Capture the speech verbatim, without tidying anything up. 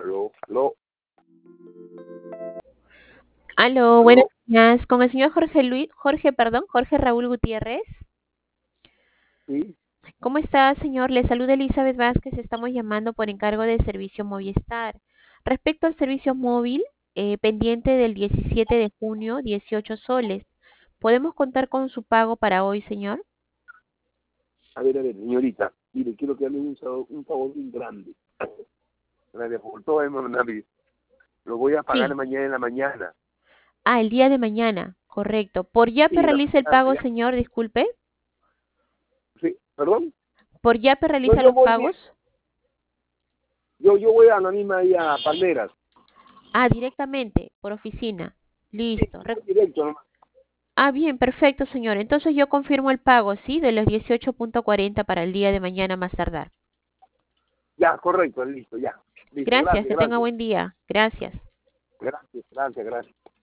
Aló, aló, Aló, buenos aló. días. Con el señor Jorge Luis, Jorge, perdón, Jorge Raúl Gutiérrez. Sí, ¿Cómo está, señor? Le saluda Elizabeth Vázquez. Estamos llamando por encargo del servicio Movistar. Respecto al servicio móvil, eh, pendiente del diecisiete de junio, dieciocho soles. ¿Podemos contar con su pago para hoy, señor? a ver, a ver, señorita, mire, quiero que haga un, sa- un favor bien grande. Gracias por todo, hermano Navi. Lo voy a pagar Sí. mañana en la mañana. Ah, el día de mañana. Correcto. ¿Por Yape Sí, en la realiza el mañana, pago, ya. señor? Disculpe. Sí, perdón. ¿Por Yape No, realiza yo los voy, bien. pagos? yo, yo voy a la misma ahí a Palmeras. Ah, directamente, por oficina. Sí, Listo. voy directo nomás. Ah, bien, perfecto, señor. Entonces yo confirmo el pago, ¿sí? De los dieciocho punto cuarenta para el día de mañana más tardar. Ya, correcto, listo, ya. Listo, Gracias, gracias, que tenga gracias. buen día. Gracias. Gracias, gracias, gracias.